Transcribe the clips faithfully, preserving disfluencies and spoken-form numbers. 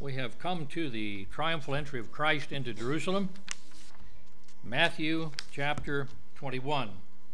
we have come to the triumphal entry of Christ into Jerusalem, Matthew chapter twenty-one.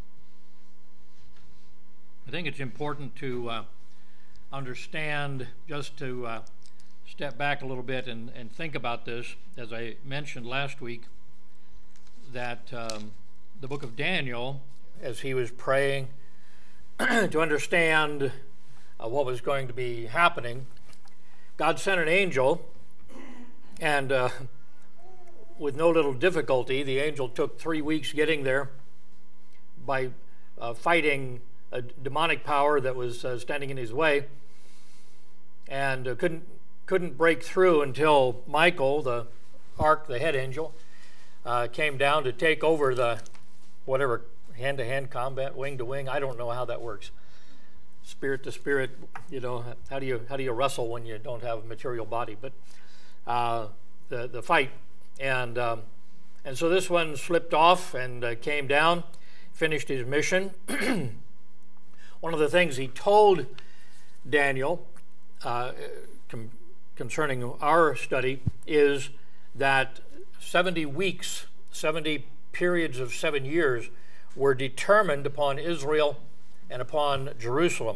I think it's important to uh, understand, just to uh, step back a little bit and, and think about this, as I mentioned last week, that um, the book of Daniel, as he was praying to understand uh, what was going to be happening, God sent an angel, and uh, with no little difficulty, the angel took three weeks getting there by uh, fighting a demonic power that was uh, standing in his way, and uh, couldn't couldn't break through until Michael, the arch, the head angel, uh, came down to take over the whatever hand-to-hand combat, wing-to-wing. I don't know how that works. Spirit to spirit, you know, how do you how do you wrestle when you don't have a material body? But uh, the the fight, and um, and so this one slipped off and uh, came down, finished his mission. One of the things he told Daniel uh, com- concerning our study is that seventy weeks, seventy periods of seven years were determined upon Israel and upon Jerusalem.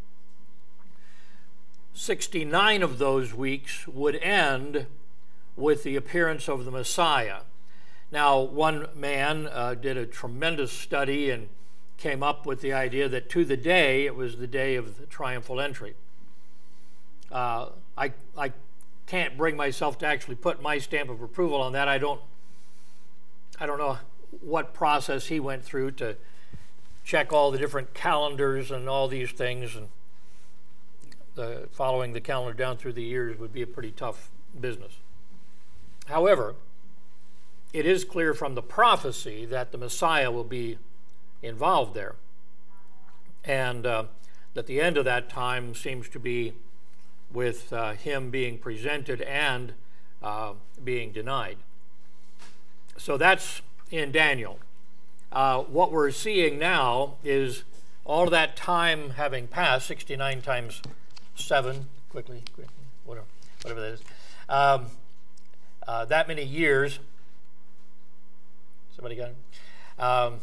sixty-nine of those weeks would end with the appearance of the Messiah. Now, one man uh, did a tremendous study and came up with the idea that to the day, it was the day of the triumphal entry. Uh, I, I can't bring myself to actually put my stamp of approval on that. I don't, I don't know what process he went through to check all the different calendars and all these things, and the, following the calendar down through the years would be a pretty tough business. However, it is clear from the prophecy that the Messiah will be involved there, and uh, that the end of that time seems to be with uh, him being presented and uh, being denied. So that's in Daniel. Uh, what we're seeing now is all of that time having passed, sixty-nine times seven, quickly, quickly whatever, whatever that is, um, uh, that many years. Somebody got it? Um,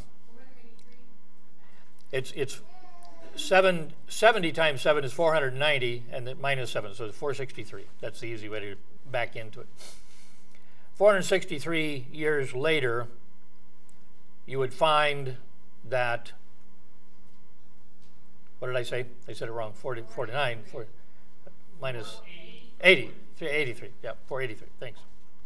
it's it's seven, seventy times seven is four hundred ninety, and then minus seven, so it's four hundred sixty-three. That's the easy way to back into it. four hundred sixty-three years later, you would find that, what did I say? I said it wrong, forty, forty-nine, forty, minus eighty, eighty-three, yeah, four eighty-three, thanks.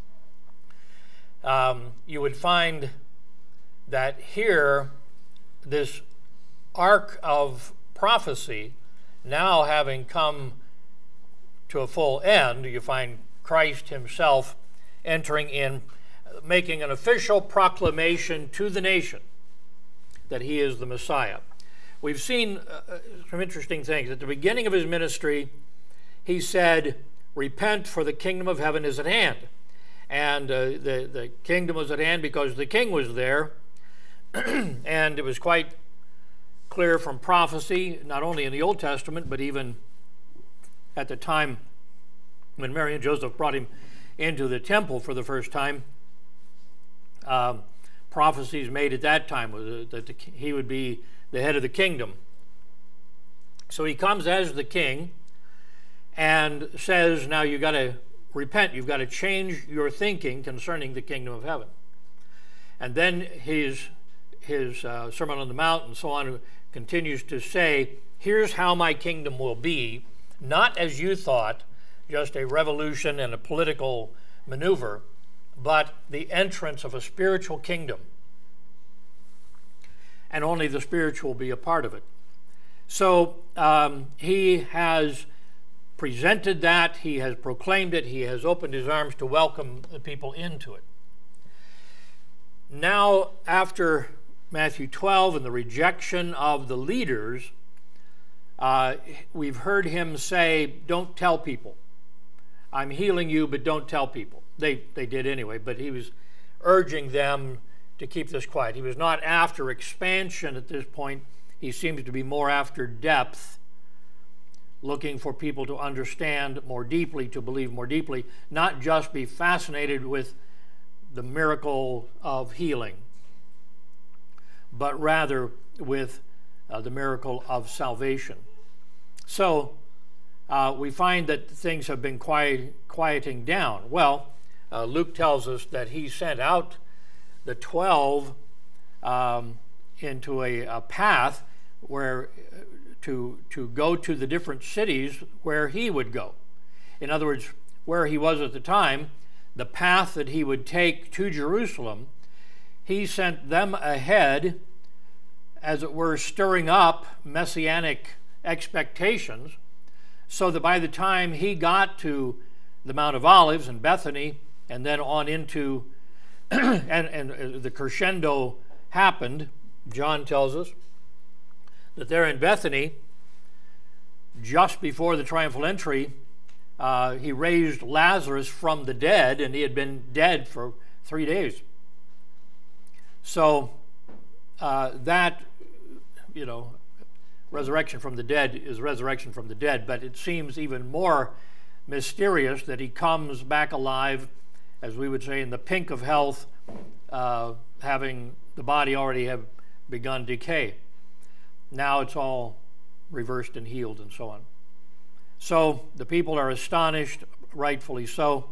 Um, you would find that here, this arc of prophecy, now having come to a full end, you find Christ himself entering in, making an official proclamation to the nation that he is the Messiah. We've seen uh, some interesting things. At the beginning of his ministry, he said, "Repent, for the kingdom of heaven is at hand." And uh, the, the kingdom was at hand because the king was there. And it was quite clear from prophecy, not only in the Old Testament, but even at the time when Mary and Joseph brought him into the temple for the first time. Um, prophecies made at that time was that the, he would be the head of the kingdom. So he comes as the king and says, now you've got to repent, you've got to change your thinking concerning the kingdom of heaven. And then his, his uh, Sermon on the Mount and so on continues to say, here's how my kingdom will be, not as you thought, just a revolution and a political maneuver, but the entrance of a spiritual kingdom. And only the spiritual will be a part of it. So um, he has presented that, he has proclaimed it, he has opened his arms to welcome the people into it. Now, after Matthew twelve and the rejection of the leaders, uh, we've heard him say, don't tell people. I'm healing you, but don't tell people. They they did anyway, but he was urging them to keep this quiet. He was not after expansion at this point. He seems to be more after depth looking for people to understand more deeply, to believe more deeply, not just be fascinated with the miracle of healing, but rather with uh, the miracle of salvation. So uh, we find that things have been quiet, quieting down. Well, uh, Luke tells us that he sent out the twelve um, into a, a path where to to go to the different cities where he would go. In other words, where he was at the time, the path that he would take to Jerusalem, he sent them ahead, as it were, stirring up messianic expectations, so that by the time he got to the Mount of Olives and Bethany, and then on into, and, and the crescendo happened, John tells us, that there in Bethany, just before the triumphal entry, uh, he raised Lazarus from the dead, and he had been dead for three days. So uh, that, you know, resurrection from the dead is resurrection from the dead, but it seems even more mysterious that he comes back alive, as we would say, in the pink of health, uh, having the body already have begun decay. Now it's all reversed and healed and so on. So the people are astonished, rightfully so.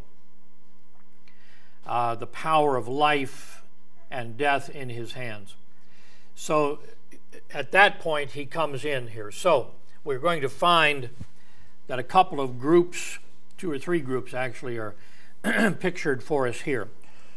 Uh, the power of life and death in his hands. So at that point he comes in here. So we're going to find that a couple of groups, two or three groups actually, are pictured for us here.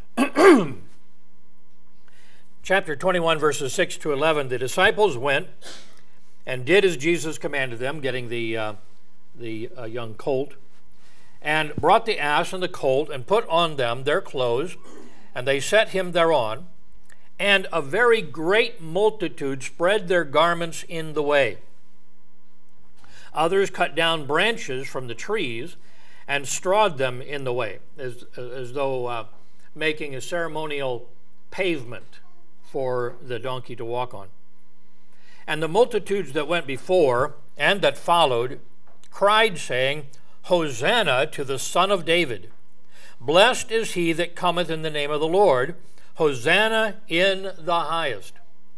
Chapter twenty-one, verses six to eleven, the disciples went and did as Jesus commanded them, getting the, uh, the uh, young colt, and brought the ass and the colt, and put on them their clothes, and they set him thereon. And a very great multitude spread their garments in the way. Others cut down branches from the trees and strawed them in the way, as, as though uh, making a ceremonial pavement for the donkey to walk on. And the multitudes that went before and that followed cried, saying, Hosanna to the Son of David. Blessed is he that cometh in the name of the Lord. Hosanna in the highest.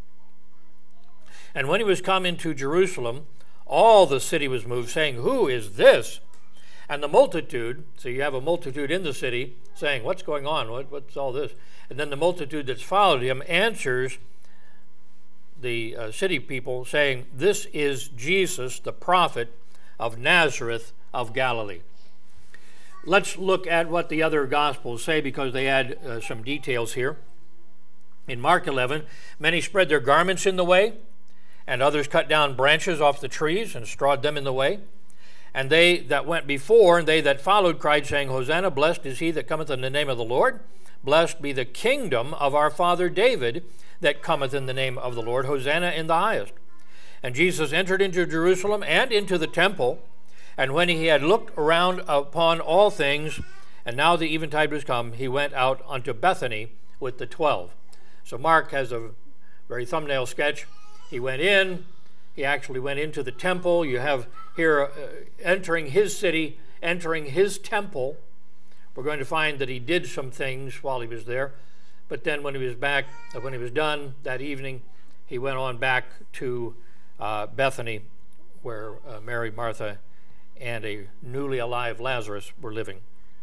And when he was come into Jerusalem, all the city was moved, saying, Who is this? And the multitude, so you have a multitude in the city saying, what's going on? What, what's all this? And then the multitude that's followed him answers the uh, city people, saying, This is Jesus, the prophet of Nazareth of Galilee. Let's look at what the other Gospels say, because they add uh, some details here. In Mark eleven, many spread their garments in the way, and others cut down branches off the trees and strawed them in the way. And they that went before and they that followed cried, saying, Hosanna, blessed is he that cometh in the name of the Lord. Blessed be the kingdom of our father David that cometh in the name of the Lord. Hosanna in the highest. And Jesus entered into Jerusalem and into the temple, and when he had looked around upon all things, and now the eventide was come, he went out unto Bethany with the twelve. So Mark has a very thumbnail sketch. He went in. He actually went into the temple. You have here uh, entering his city, entering his temple. We're going to find that he did some things while he was there. But then when he was back, uh, when he was done that evening, he went on back to uh, Bethany, where uh, Mary, Martha, and a newly alive Lazarus were living.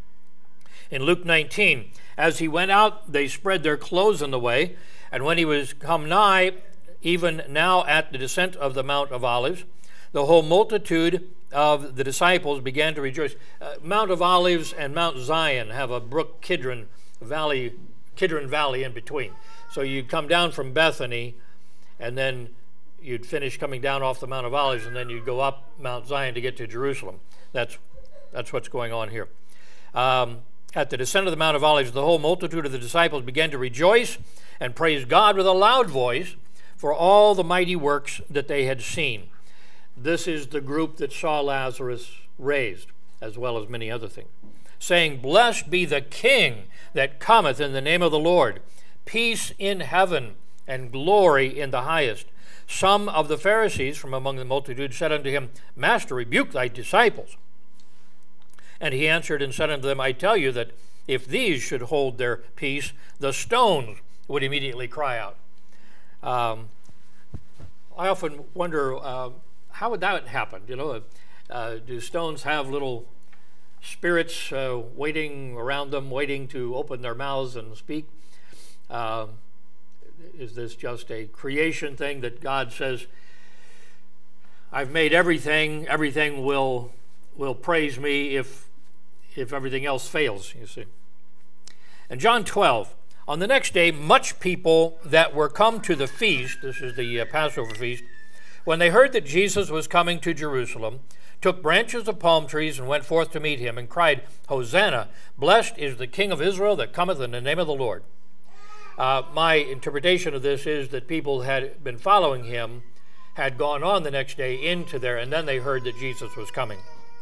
In Luke nineteen, as he went out, they spread their clothes in the way, and when he was come nigh, even now at the descent of the Mount of Olives, the whole multitude of the disciples began to rejoice. Uh, Mount of Olives and Mount Zion have a brook Kidron Valley, Kidron Valley in between. So you'd come down from Bethany, and then you'd finish coming down off the Mount of Olives, and then you'd go up Mount Zion to get to Jerusalem. That's that's what's going on here. Um, at the descent of the Mount of Olives, the whole multitude of the disciples began to rejoice and praise God with a loud voice for all the mighty works that they had seen. This is the group that saw Lazarus raised, as well as many other things, saying, Blessed be the King that cometh in the name of the Lord, peace in heaven and glory in the highest. Some of the Pharisees from among the multitude said unto him, Master, rebuke thy disciples. And he answered and said unto them, I tell you that if these should hold their peace, the stones would immediately cry out. Um, I often wonder, uh, how would that happen? You know, uh, do stones have little spirits uh, waiting around them, waiting to open their mouths and speak? Uh, is this just a creation thing that God says, I've made everything, everything will will praise me if if everything else fails, you see? In John twelve, on the next day, much people that were come to the feast, this is the uh, Passover feast, when they heard that Jesus was coming to Jerusalem, took branches of palm trees and went forth to meet him and cried, Hosanna, blessed is the King of Israel that cometh in the name of the Lord. Uh, my interpretation of this is that people had been following him, had gone on the next day into there, and then they heard that Jesus was coming.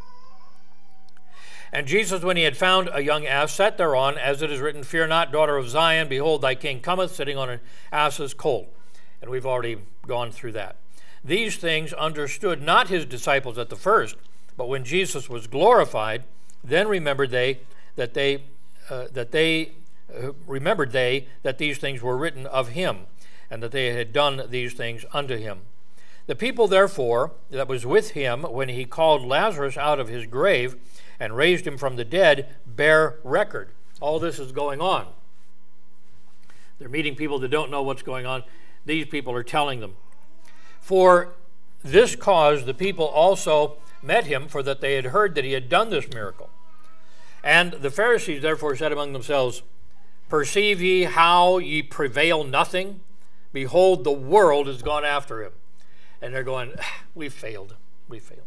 And Jesus, when he had found a young ass, sat thereon, as it is written, Fear not, daughter of Zion, behold, thy king cometh, sitting on an ass's colt. And we've already gone through that. These things understood not his disciples at the first, but when Jesus was glorified, then remembered they that they uh, that they uh, remembered they that these things were written of him, and that they had done these things unto him. The people, therefore, that was with him when he called Lazarus out of his grave and raised him from the dead, bear record. All this is going on. They're meeting people that don't know what's going on. These people are telling them. For this cause the people also met him, for that they had heard that he had done this miracle. And the Pharisees therefore said among themselves, Perceive ye how ye prevail nothing? Behold, the world has gone after him. And they're going, we failed, we failed.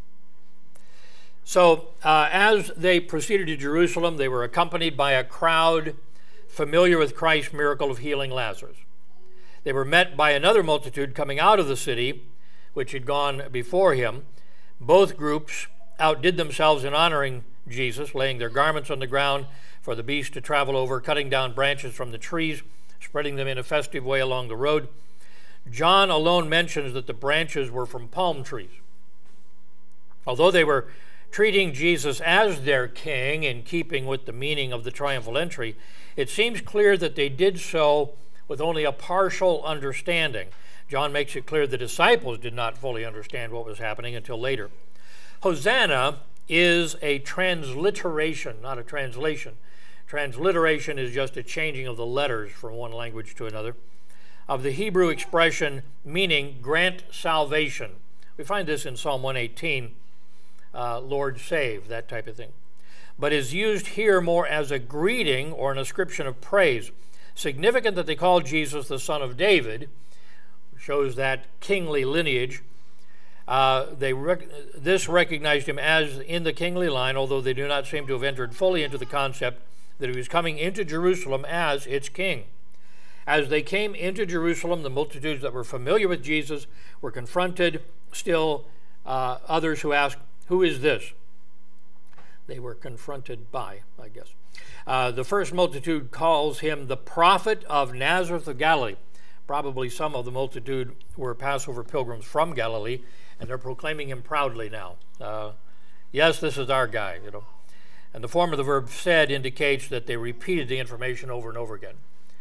So uh, as they proceeded to Jerusalem, they were accompanied by a crowd familiar with Christ's miracle of healing Lazarus. They were met by another multitude coming out of the city, which had gone before him. Both groups outdid themselves in honoring Jesus, laying their garments on the ground for the beast to travel over, cutting down branches from the trees, spreading them in a festive way along the road. John alone mentions that the branches were from palm trees. Although they were treating Jesus as their king in keeping with the meaning of the triumphal entry, it seems clear that they did so with only a partial understanding. John makes it clear the disciples did not fully understand what was happening until later. Hosanna is a transliteration, not a translation. Transliteration is just a changing of the letters from one language to another, of the Hebrew expression meaning grant salvation. We find this in Psalm one eighteen, uh, Lord save, that type of thing. But is used here more as a greeting or an ascription of praise. Significant that they call Jesus the son of David, shows that kingly lineage. Uh, they rec- this recognized him as in the kingly line, although they do not seem to have entered fully into the concept that he was coming into Jerusalem as its king. As they came into Jerusalem, the multitudes that were familiar with Jesus were confronted. Still, uh, others who asked, who is this? They were confronted by, I guess. Uh, the first multitude calls him the prophet of Nazareth of Galilee. Probably some of the multitude were Passover pilgrims from Galilee, and they're proclaiming him proudly now. Uh, yes, this is our guy, you know. And the form of the verb said indicates that they repeated the information over and over again.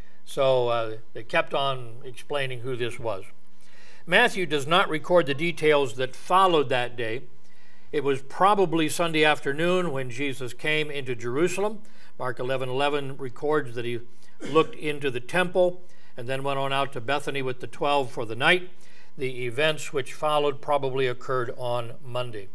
So uh, they kept on explaining who this was. Matthew does not record the details that followed that day. It was probably Sunday afternoon when Jesus came into Jerusalem. Mark eleven eleven records that he looked into the temple and then went on out to Bethany with the twelve for the night. The events which followed probably occurred on Monday.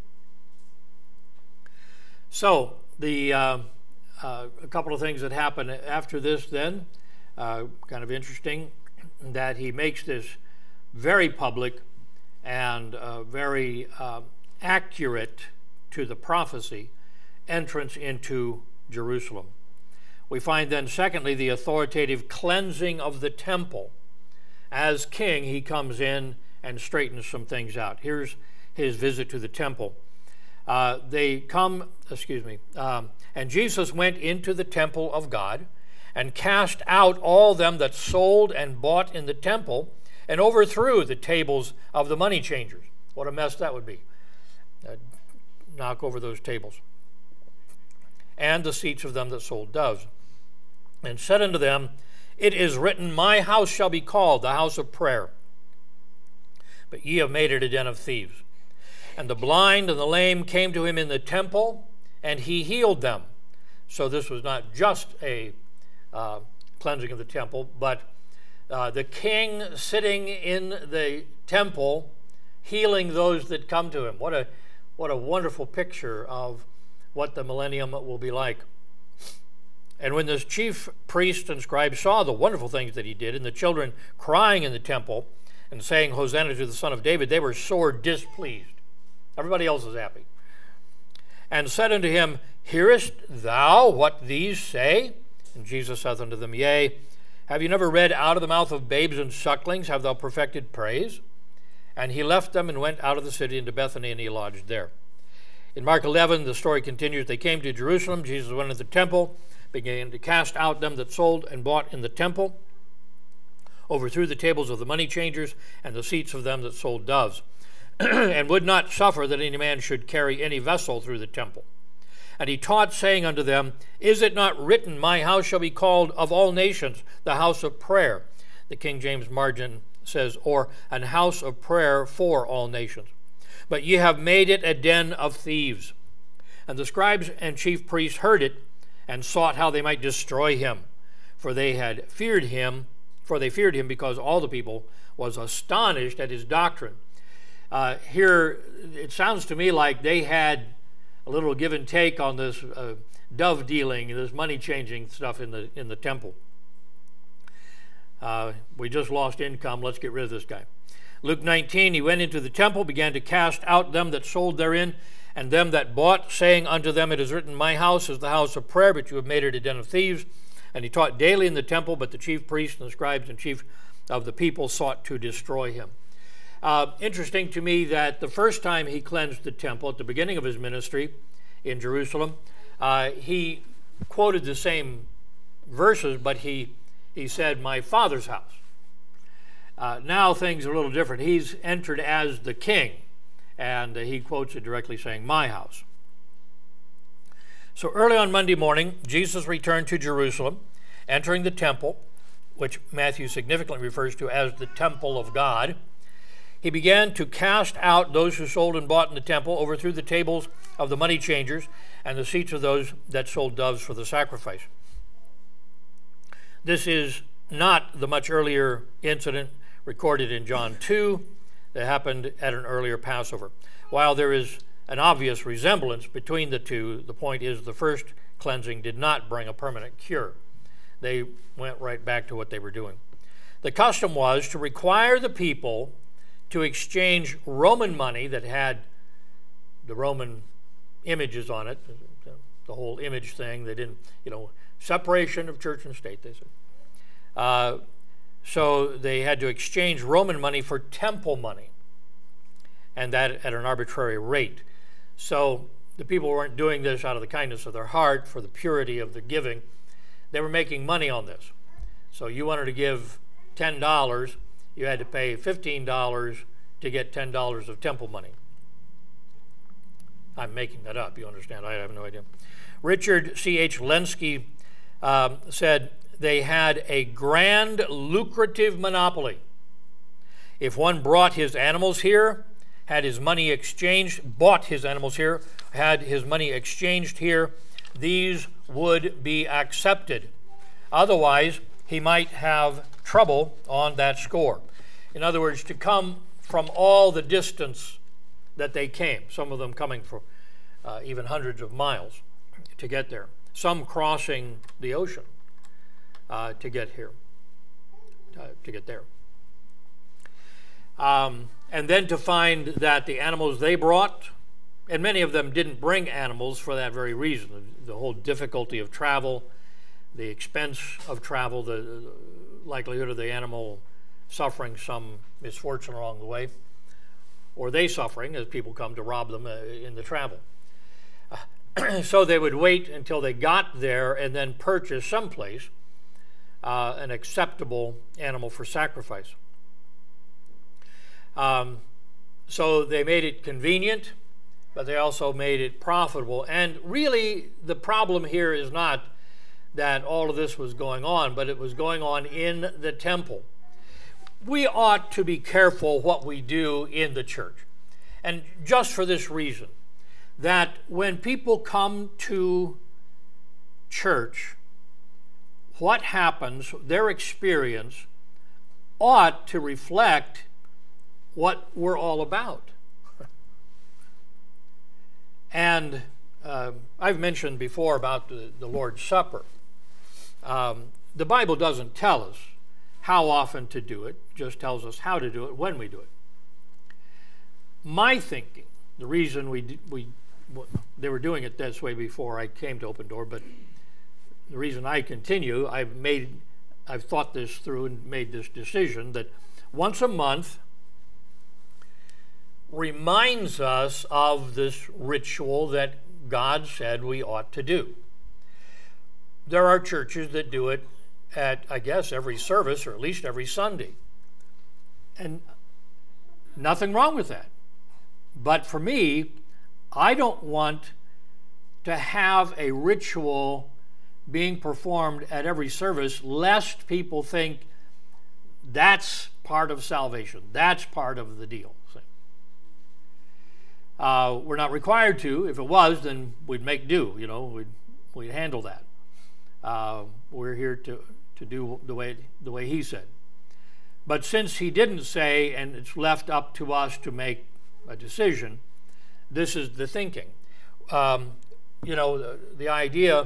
So the uh, uh, a couple of things that happened after this then, uh, kind of interesting, that he makes this very public and uh, very uh, accurate to the prophecy entrance into Jerusalem. We find then, secondly, the authoritative cleansing of the temple. As king, he comes in and straightens some things out. Here's his visit to the temple. Uh, they come, excuse me, um, and Jesus went into the temple of God and cast out all them that sold and bought in the temple and overthrew the tables of the money changers. What a mess that would be. Uh, knock over those tables. And the seats of them that sold doves. And said unto them, It is written, My house shall be called the house of prayer, but ye have made it a den of thieves. And the blind and the lame came to him in the temple, and he healed them. So this was not just a uh, cleansing of the temple, but uh, the king sitting in the temple, healing those that come to him. What a what a wonderful picture of what the millennium will be like. And when the chief priests and scribes saw the wonderful things that he did, and the children crying in the temple and saying, Hosanna to the Son of David, they were sore displeased. Everybody else is happy. And said unto him, Hearest thou what these say? And Jesus saith unto them, Yea, have you never read, Out of the mouth of babes and sucklings have thou perfected praise? And he left them and went out of the city into Bethany, and he lodged there. In Mark eleven, the story continues. They came to Jerusalem. Jesus went into the temple, began to cast out them that sold and bought in the temple, overthrew the tables of the money changers and the seats of them that sold doves, and would not suffer that any man should carry any vessel through the temple. And he taught, saying unto them, Is it not written, My house shall be called of all nations the house of prayer? The King James margin says, or an house of prayer for all nations. But ye have made it a den of thieves. And the scribes and chief priests heard it, and sought how they might destroy him. For they had feared him, for they feared him because all the people was astonished at his doctrine. Uh, here, it sounds to me like they had a little give and take on this uh, dove dealing, this money changing stuff in the in the temple. Uh, we just lost income. Let's get rid of this guy. Luke nineteen, he went into the temple, began to cast out them that sold therein, and them that bought, saying unto them, It is written, My house is the house of prayer, but you have made it a den of thieves. And he taught daily in the temple, but the chief priests and the scribes and chief of the people sought to destroy him. Uh, interesting to me that the first time he cleansed the temple, at the beginning of his ministry in Jerusalem, uh, he quoted the same verses, but he, he said, My Father's house. Uh, now things are a little different. He's entered as the king, and uh, he quotes it directly saying, My house. So early on Monday morning, Jesus returned to Jerusalem, entering the temple, which Matthew significantly refers to as the temple of God. He began to cast out those who sold and bought in the temple, overthrew the tables of the money changers and the seats of those that sold doves for the sacrifice. This is not the much earlier incident recorded in John two that happened at an earlier Passover. While there is an obvious resemblance between the two, the point is the first cleansing did not bring a permanent cure. They went right back to what they were doing. The custom was to require the people to exchange Roman money that had the Roman images on it, the whole image thing. They didn't, you know, separation of church and state, they said. Uh, so they had to exchange Roman money for temple money, and that at an arbitrary rate. So the people weren't doing this out of the kindness of their heart for the purity of the giving. They were making money on this. So you wanted to give ten dollars, you had to pay fifteen dollars to get ten dollars of temple money. I'm making that up, you understand. I have no idea. Richard C H Lenski um, said they had a grand lucrative monopoly. If one brought his animals here, had his money exchanged, bought his animals here, had his money exchanged here, these would be accepted. Otherwise, he might have trouble on that score. In other words, to come from all the distance that they came, some of them coming for uh, even hundreds of miles to get there, some crossing the ocean uh, to get here, uh, to get there. Um, and then to find that the animals they brought, and many of them didn't bring animals for that very reason, the, the whole difficulty of travel, the expense of travel, the, the likelihood of the animal suffering some misfortune along the way, or they suffering as people come to rob them uh, in the travel. Uh, so they would wait until they got there and then purchase someplace uh, an acceptable animal for sacrifice. Um, so they made it convenient, but they also made it profitable. And really, the problem here is not that all of this was going on, but it was going on in the temple. We ought to be careful what we do in the church. And just for this reason, that when people come to church, what happens, their experience ought to reflect what we're all about. And uh, I've mentioned before about the, the Lord's Supper. Um, the Bible doesn't tell us how often to do it, just tells us how to do it when we do it. My thinking, the reason we we they were doing it this way before I came to Open Door, but the reason I continue, I've made, I've thought this through and made this decision that once a month reminds us of this ritual that God said we ought to do. There are churches that do it at, I guess, every service, or at least every Sunday. And nothing wrong with that. But for me, I don't want to have a ritual being performed at every service, lest people think that's part of salvation. That's part of the deal. Uh, we're not required to. If it was, then we'd make do. You know, we'd we'd handle that. Uh, we're here to to do the way the way He said. But since He didn't say, and it's left up to us to make a decision, this is the thinking. Um, you know, the, the idea.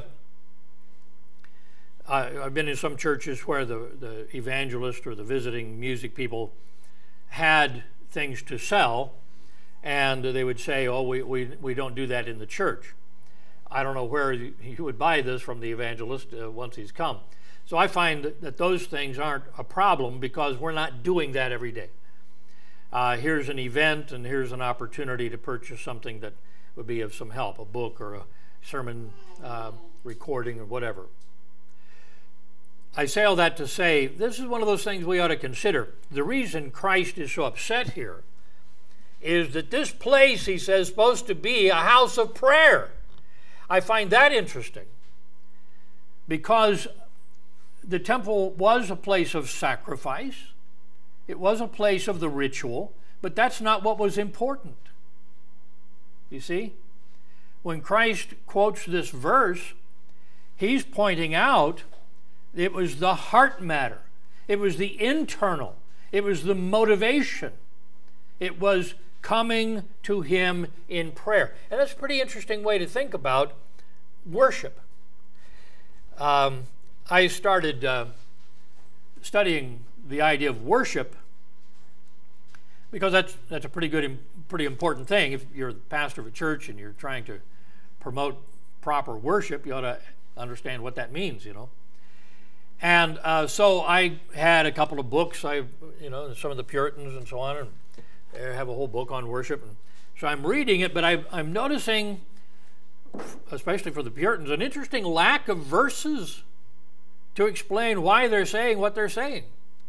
Uh, I've been in some churches where the the evangelist or the visiting music people had things to sell. And they would say, oh, we, we, we don't do that in the church. I don't know where you, you would buy this from the evangelist uh, once he's come. So I find that, that those things aren't a problem because we're not doing that every day. Uh, here's an event and here's an opportunity to purchase something that would be of some help, a book or a sermon uh, recording or whatever. I say all that to say this is one of those things we ought to consider. The reason Christ is so upset here is that this place, he says, is supposed to be a house of prayer. I find that interesting because the temple was a place of sacrifice. It was a place of the ritual, but that's not what was important. You see? When Christ quotes this verse, he's pointing out it was the heart matter. It was the internal. It was the motivation. It was coming to Him in prayer. And that's a pretty interesting way to think about worship. Um, I started uh, studying the idea of worship because that's that's a pretty good, pretty important thing. If you're the pastor of a church and you're trying to promote proper worship, you ought to understand what that means, you know. And uh, so I had a couple of books, I, you know, some of the Puritans and so on, and I have a whole book on worship. And so I'm reading it, but I, I'm noticing, especially for the Puritans, an interesting lack of verses to explain why they're saying what they're saying.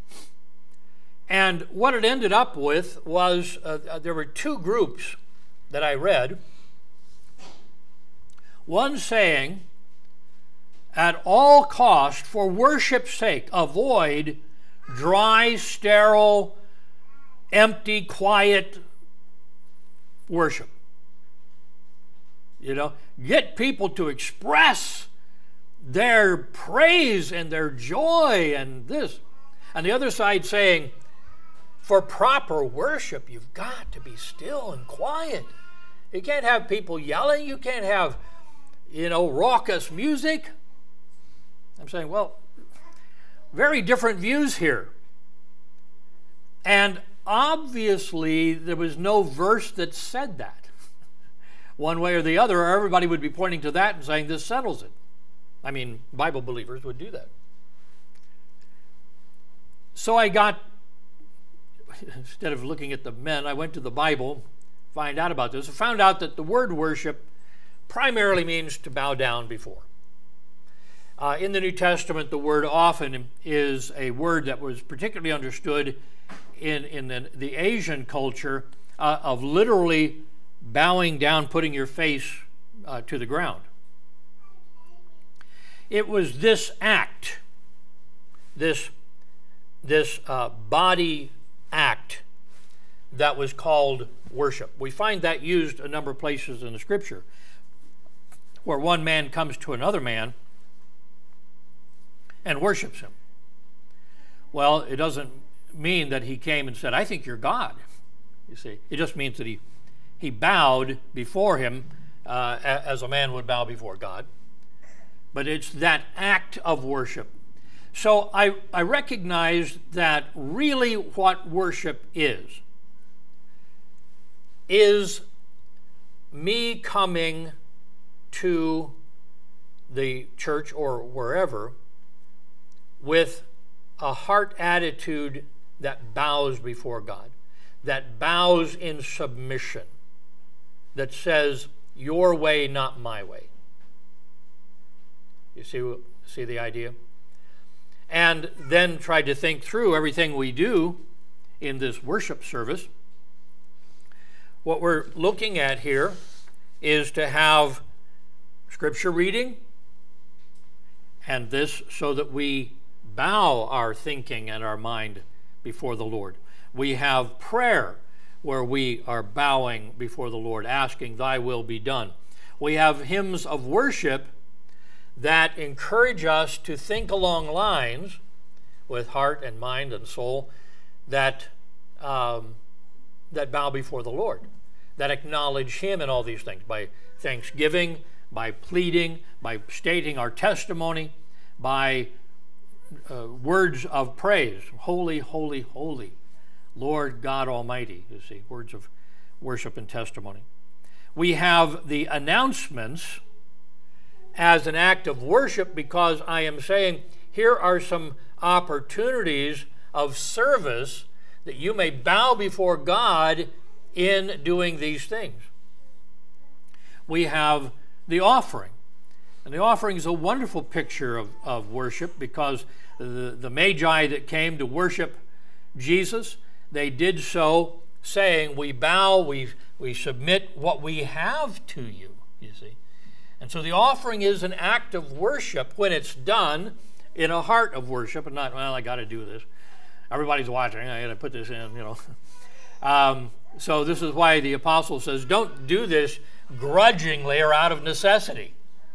And what it ended up with was uh, there were two groups that I read. One saying, at all cost, for worship's sake, avoid dry, sterile, empty, quiet worship. You know, get people to express their praise and their joy and this. And the other side saying, for proper worship, you've got to be still and quiet. You can't have people yelling. You can't have, you know, raucous music. I'm saying, well, very different views here. And obviously, there was no verse that said that. One way or the other, or everybody would be pointing to that and saying, this settles it. I mean, Bible believers would do that. So I got, instead of looking at the men, I went to the Bible, find out about this. I found out that the word worship primarily means to bow down before. Uh, in the New Testament, the word often is a word that was particularly understood in, in the, the Asian culture uh, of literally bowing down, putting your face uh, to the ground. It was this act, this, this uh, body act, that was called worship. We find that used a number of places in the Scripture, where one man comes to another man and worships him. Well, it doesn't mean that he came and said, I think you're God. You see, it just means that he, he bowed before him uh, as a man would bow before God. But it's that act of worship. So I, I recognize that really what worship is, is me coming to the church or wherever with a heart attitude that bows before God, that bows in submission, that says, your way, not my way. You see, see the idea? And then try to think through everything we do in this worship service. What we're looking at here is to have scripture reading, and this so that we bow our thinking and our mind before the Lord. We have prayer where we are bowing before the Lord, asking, thy will be done. We have hymns of worship that encourage us to think along lines with heart and mind and soul that, um, that bow before the Lord, that acknowledge him in all these things by thanksgiving, by pleading, by stating our testimony, by uh, words of praise. Holy, holy, holy, Lord God Almighty, you see, words of worship and testimony. We have the announcements as an act of worship because I am saying, here are some opportunities of service that you may bow before God in doing these things. We have the offering. And the offering is a wonderful picture of, of worship because the, the Magi that came to worship Jesus, they did so saying, we bow, we, we submit what we have to you, you see. And so the offering is an act of worship when it's done in a heart of worship and not, well, I got to do this. Everybody's watching, I got to put this in, you know. Um, so this is why the apostle says, don't do this grudgingly or out of necessity.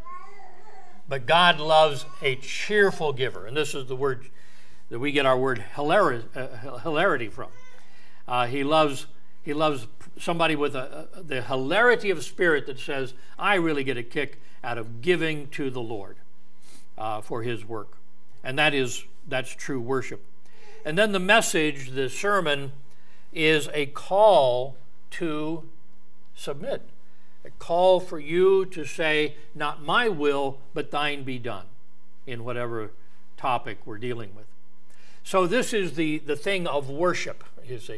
But God loves a cheerful giver. And this is the word that we get our word hilarity, uh, hilarity from. Uh, he loves he loves somebody with a, a, the hilarity of spirit that says, I really get a kick out of giving to the Lord uh, for his work. And that is that's true worship. And then the message, the sermon, is a call to submit. A call for you to say, not my will, but thine be done, in whatever topic we're dealing with. So this is the, the thing of worship, you see.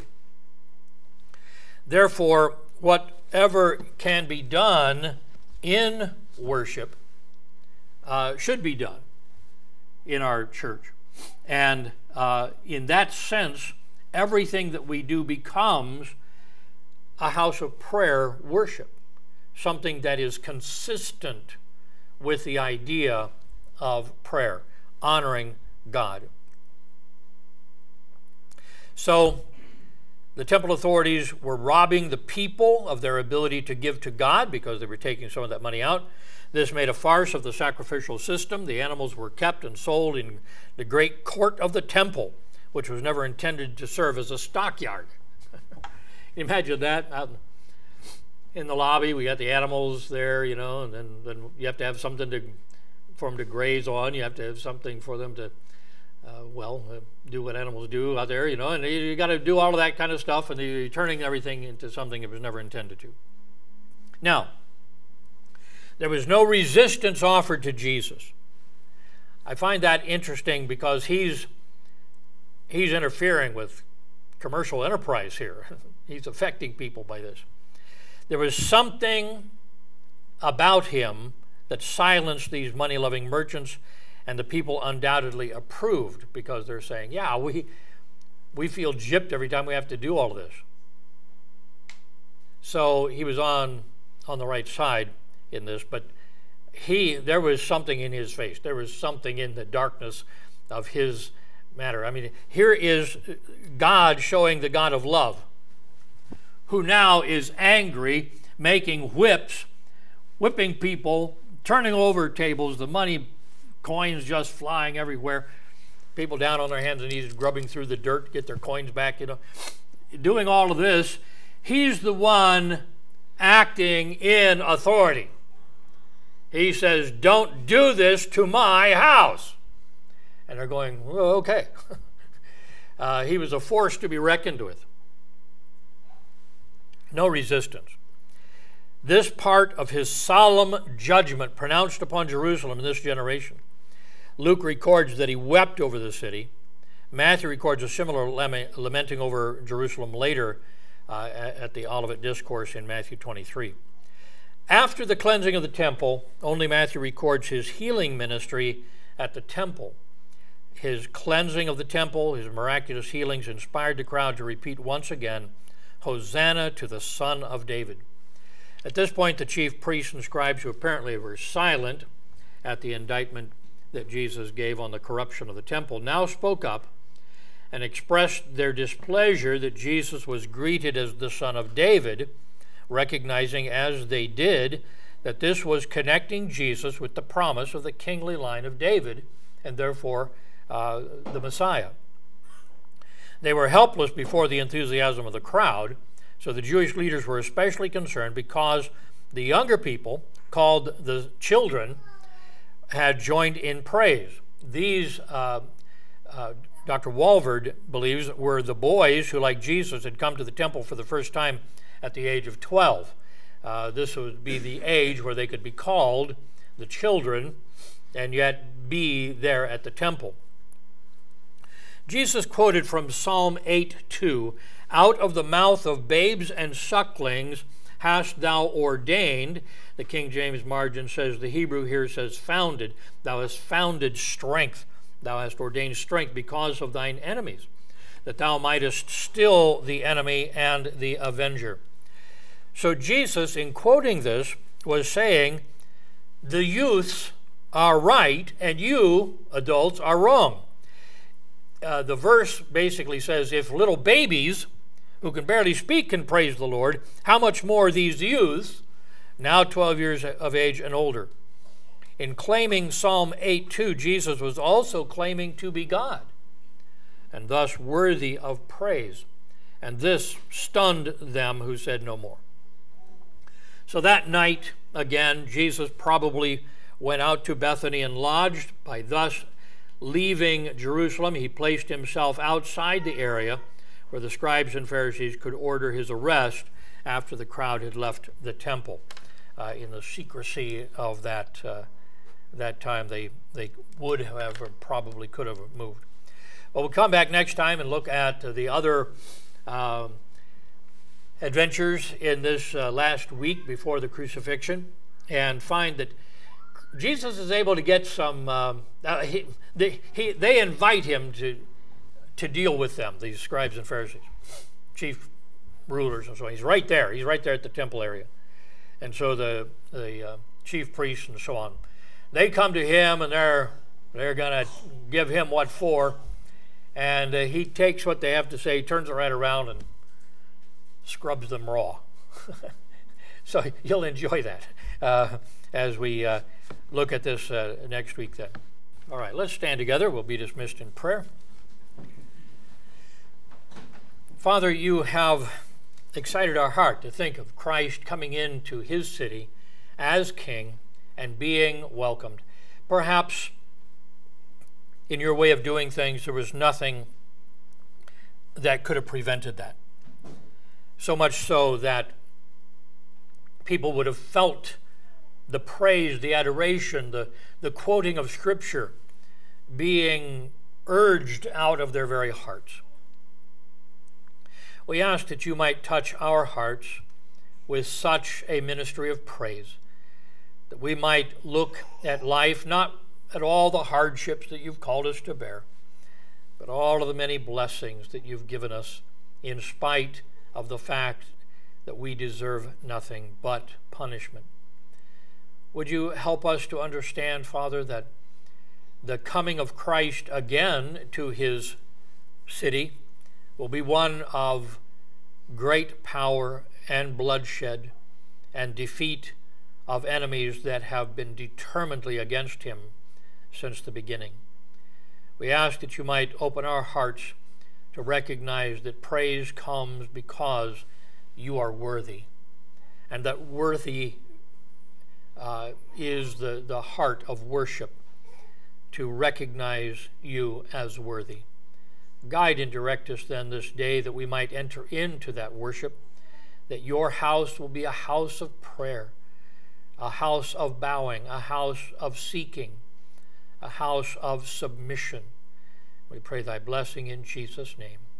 Therefore, whatever can be done in worship uh, should be done in our church. And uh, in that sense, everything that we do becomes a house of prayer worship, something that is consistent with the idea of prayer, honoring God. So the temple authorities were robbing the people of their ability to give to God because they were taking some of that money out. This made a farce of the sacrificial system. The animals were kept and sold in the great court of the temple, which was never intended to serve as a stockyard. Imagine that. Out in the lobby, we got the animals there, you know, and then, then you have to have something to, for them to graze on. You have to have something for them to, uh, well, uh, do what animals do out there, you know, and you, you got to do all of that kind of stuff, and you're turning everything into something it was never intended to. Now, there was no resistance offered to Jesus. I find that interesting because he's he's interfering with commercial enterprise here. He's affecting people by this. There was something about him that silenced these money-loving merchants, and the people undoubtedly approved because they're saying, yeah, we we feel gypped every time we have to do all of this. So he was on on the right side in this, but he there was something in his face. There was something in the darkness of his matter. I mean, here is God showing the God of love, who now is angry, making whips, whipping people, turning over tables, the money coins just flying everywhere, people down on their hands and knees grubbing through the dirt to get their coins back, you know, doing all of this. He's the one acting in authority. He says, don't do this to my house. And they're going, well, okay. uh, he was a force to be reckoned with. No resistance. This part of his solemn judgment pronounced upon Jerusalem in this generation. Luke records that he wept over the city. Matthew records a similar lamenting over Jerusalem later uh, at the Olivet Discourse in Matthew twenty-three. After the cleansing of the temple, only Matthew records his healing ministry at the temple. His cleansing of the temple, his miraculous healings inspired the crowd to repeat once again, Hosanna to the Son of David. At this point, the chief priests and scribes, who apparently were silent at the indictment that Jesus gave on the corruption of the temple, now spoke up and expressed their displeasure that Jesus was greeted as the Son of David, recognizing as they did that this was connecting Jesus with the promise of the kingly line of David, and therefore uh, the Messiah. They were helpless before the enthusiasm of the crowd, so the Jewish leaders were especially concerned because the younger people, called the children, had joined in praise. These, uh, uh, Doctor Walvoord believes, were the boys who, like Jesus, had come to the temple for the first time at the age of twelve. Uh, this would be the age where they could be called the children and yet be there at the temple. Jesus quoted from Psalm eight two, out of the mouth of babes and sucklings hast thou ordained. The King James margin says, the Hebrew here says founded. Thou hast founded strength. Thou hast ordained strength because of thine enemies, that thou mightest still the enemy and the avenger. So Jesus, in quoting this, was saying, the youths are right and you, adults, are wrong. Uh, the verse basically says, if little babies who can barely speak can praise the Lord, how much more these youths, now twelve years of age and older. In claiming Psalm eight two, Jesus was also claiming to be God, and thus worthy of praise. And this stunned them who said no more. So that night, again, Jesus probably went out to Bethany and lodged. By thus leaving Jerusalem, he placed himself outside the area where the scribes and Pharisees could order his arrest after the crowd had left the temple. Uh, in the secrecy of that uh, that time, they, they would have or probably could have moved. Well, we'll come back next time and look at uh, the other uh, adventures in this uh, last week before the crucifixion, and find that Jesus is able to get some, uh, uh, he, they, he, they invite him to, to deal with them, these scribes and Pharisees, chief rulers and so on. He's right there. He's right there at the temple area. And so the, the uh, chief priests and so on, they come to him and they're, they're going to give him what for. And uh, he takes what they have to say, turns it right around and scrubs them raw. So you'll enjoy that uh, as we uh, look at this uh, next week then. All right, let's stand together. We'll be dismissed in prayer. Father, you have excited our heart to think of Christ coming into his city as king and being welcomed. Perhaps in your way of doing things, there was nothing that could have prevented that. So much so that people would have felt the praise, the adoration, the, the quoting of Scripture being urged out of their very hearts. We ask that you might touch our hearts with such a ministry of praise, that we might look at life not at all the hardships that you've called us to bear, but all of the many blessings that you've given us in spite of the fact that we deserve nothing but punishment. Would you help us to understand, Father, that the coming of Christ again to his city will be one of great power and bloodshed and defeat of enemies that have been determinedly against him since the beginning. We ask that you might open our hearts to recognize that praise comes because you are worthy, and that worthy uh, is the, the heart of worship, to recognize you as worthy. Guide and direct us then this day that we might enter into that worship, that your house will be a house of prayer, a house of bowing, a house of seeking, a house of submission. We pray thy blessing in Jesus' name.